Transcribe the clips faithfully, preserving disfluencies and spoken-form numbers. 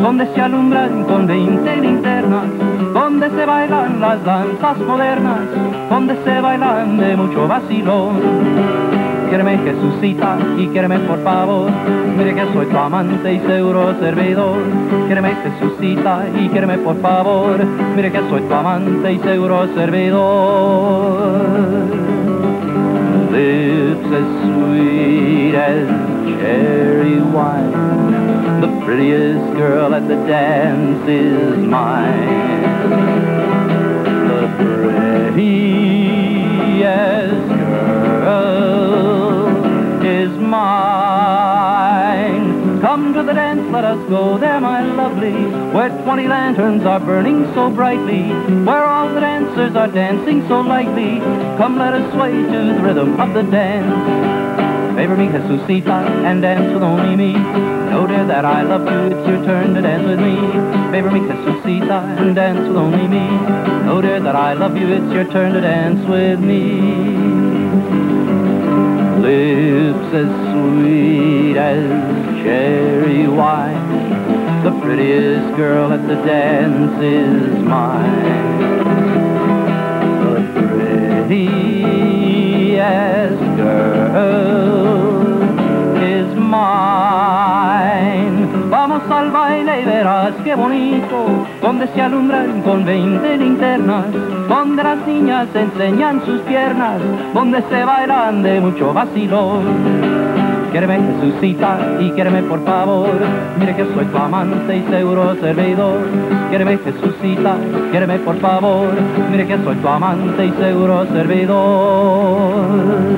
donde se alumbran con veinte linternas, donde se bailan las danzas modernas, donde se bailan de mucho vacilón. Quiéreme, Jesucita, y quiéreme por favor, mire que soy tu amante y seguro servidor. Quiéreme, Jesucita, y quiéreme por favor, mire que soy tu amante y seguro servidor. Lips as sweet as cherry wine, the prettiest girl at the dance is mine. The prettiest girl is mine. Come to the dance, let us go there, my lovely, where twenty lanterns are burning so brightly, where all the dancers are dancing so lightly. Come, let us sway to the rhythm of the dance. Favor me, Jesucita, and dance with only me. Know, dear, that I love you, it's your turn to dance with me. Favor me, Jesucita, and dance with only me. Know, dear, that I love you, it's your turn to dance with me. Lips as sweet as cherry wine, the prettiest girl at the dance is mine. The prettiest girl is mine. Vamos al baile y verás qué bonito, donde se alumbran con veinte linternas, donde las niñas enseñan sus piernas, donde se bailan de mucho vacilón. Quiéreme, Jesucita, y quiéreme por favor, mire que soy tu amante y seguro servidor. Quiéreme, Jesucita, quiéreme por favor, mire que soy tu amante y seguro servidor.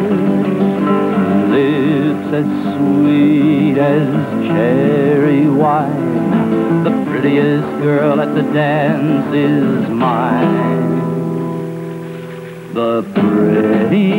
Lips as sweet as cherry wine, the prettiest girl at the dance is mine. The prettiest